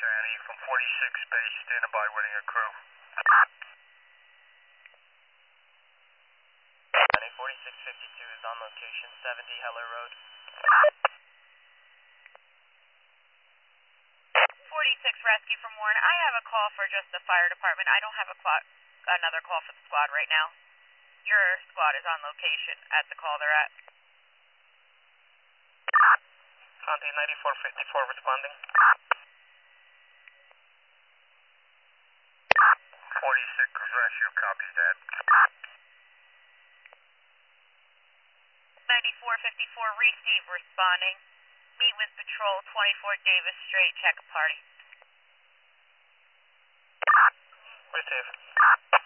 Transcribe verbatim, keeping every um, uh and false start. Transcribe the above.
County from forty-six base, standing by, waiting a crew. County forty-six fifty-two is on location, seventy Heller Road. forty-six Rescue from Warren. I have a call for just the fire department. I don't have a cl- another call for the squad right now. Your squad is on location at the call they're at. County ninety-four fifty-four responding. forty-six Rescue, copies that. ninety-four fifty-four receive responding. Meet with patrol twenty-four Davis Straight, check a party. Receive.